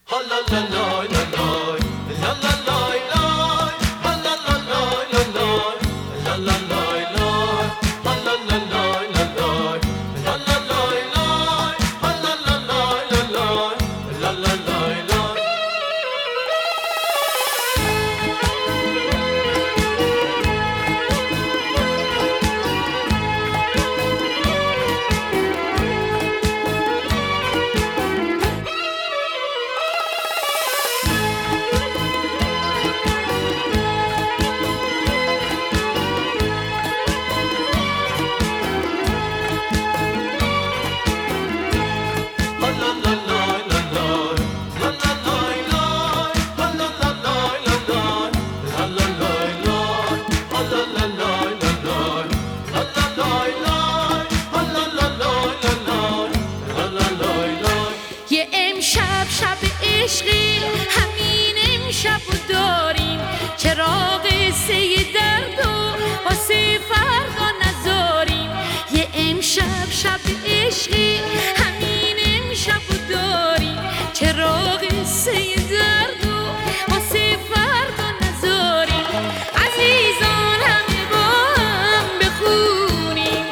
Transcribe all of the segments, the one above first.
یه امشب شب عشقی، همین امشب و داریم چراغ قصه درد و واسه فردا نذاریم. یه امشب شب عشقی، همین امشب و داریم چراغ قصه درد و واسه فردا نذاریم. عزیزان همه با هم بخونیم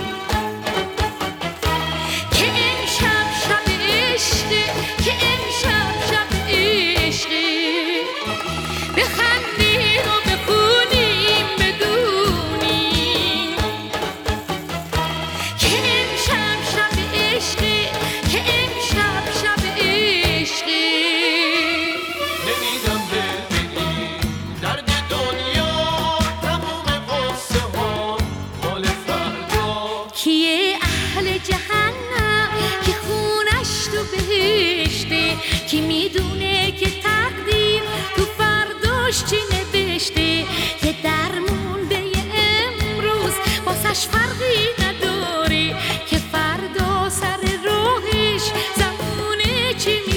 که امشب شب عشقی، که امشب شب عشقی. بخندیم و بخونیم بدونیم که امشب شب عشقی، که امشب شب عشقی. نمیدم ببینی درد دنیا تموم قصه ها مال فردا. کیه اهل جهنم که خونش تو بهشته، کی میدونه که تقدیر تو فرداش چی نوشته. یه درمون به یه امروز واسش فرقی نداره که فردا سر راهش زمونه چی